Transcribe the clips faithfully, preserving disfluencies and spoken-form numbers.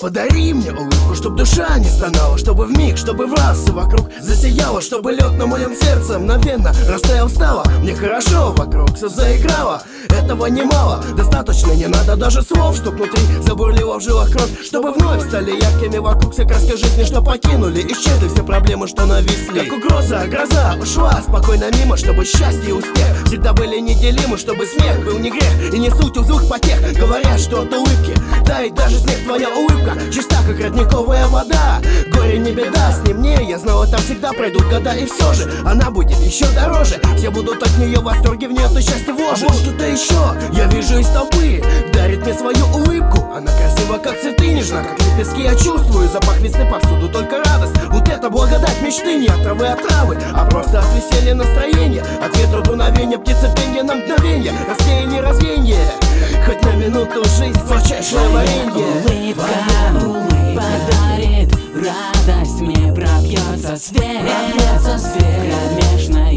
Подари мне улыбку, чтоб душа не стонала, чтобы вмиг, чтобы в раз и вокруг засияло, чтобы лед на моем сердце мгновенно растаял, стало мне хорошо, вокруг все заиграло. Этого немало, достаточно, не надо даже слов, чтоб внутри забурлила в жилах кровь, чтобы вновь стали яркими вокруг все краски жизни, что покинули, исчезли все проблемы, что нависли. Как угроза, гроза ушла спокойно мимо, чтобы счастье и успех всегда были неделимы, чтобы смех был не грех и не суть узлых потех. Говорят, что от улыбки тает даже снег, твоя улыбка чиста, как родниковая вода. Горе не беда, с ним мне, я знала, там всегда пройдут года, и все же она будет еще дороже. Все будут от нее в восторге, в нее то счастье вложишь. А вот что-то еще я вижу из толпы, дарит мне свою улыбку. Она красива, как цветы, нежна, как лепестки. Я чувствую запах весны повсюду, только радость. Вот это благодать мечты, не от травы, от травы, а просто от веселья настроения, от ветра дуновения, птицы пенья на мгновенье, рассеяние, развенье, хоть на минуту жизнь, сладчайшее варенье. Улыбка, улыбка подарит радость, мне пробьется свет, пробьется свет в кромешной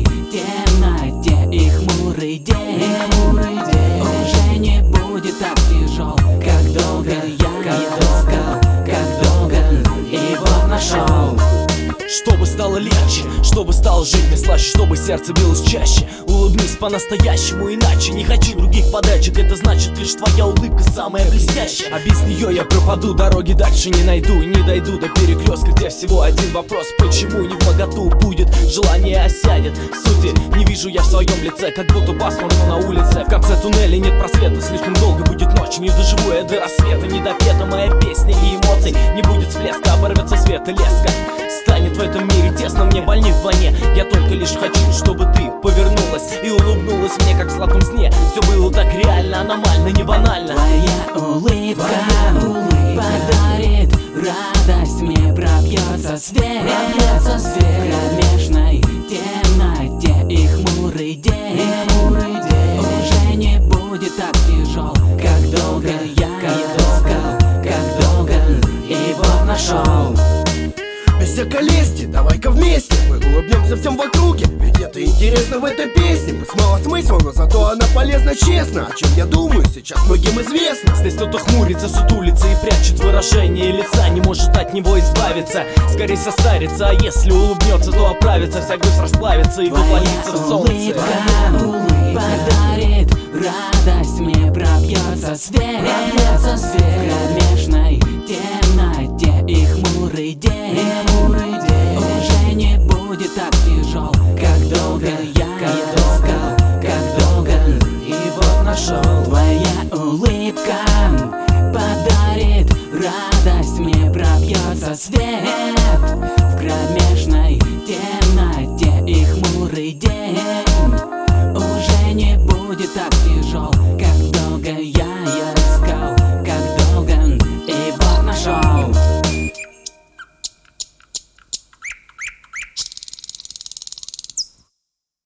темноте и хмурый день, и хмурый день. Уже не будет так тяжел, как долго я искал, как долго его нашел. Чтобы стало легче, чтобы стало жить мне слаще, чтобы сердце билось чаще. Улыбнись по-настоящему, иначе не хочу других подачек. Это значит, лишь твоя улыбка самая блестящая. А без нее я пропаду, дороги дальше не найду, не дойду до перекрестка, где всего один вопрос: почему не вмоготу будет, желание осядет. Сути не вижу я в своем лице, как будто пасмурно на улице. В конце туннеля нет просвета, слишком долго будет ночь, не доживу я до рассвета. Не допета моя песня и эмоций, не будет всплеска, оборвется свет и леска. Станет в этом мире тесно, мне больней вдвойне. Я только лишь хочу, чтобы ты повернулась и улыбнулась мне, как в сладком сне. Все было так реально, аномально, не банально. Твоя улыбка, улыбка подарит радость, мне пробьется свет, пробьется свет в кромешной темноте и хмурый день, и хмурый день. Уже не будет так тяжел, как долго я искал, как долго его нашел. Без всякой лести, давай-ка вместе мы улыбнемся всем в округе, ведь это интересно в этой песне. Пусть мало смысла, но зато она полезна, честно. О чем я думаю, сейчас многим известно. Здесь кто-то хмурится, сутулится и прячет выражение лица, не может от него избавиться, скорее состарится. А если улыбнется, то оправится, вся грусть расплавится и вывалится в солнце. Улыбка, улыбка подарит радость, мне пробьется свет, пробьется свет в кромешной темноте и хмурый день, и хмурый день. Уже не будет так тяжел, как долго я искал, как долго его нашел. Твоя улыбка подарит радость, мне пробьется свет.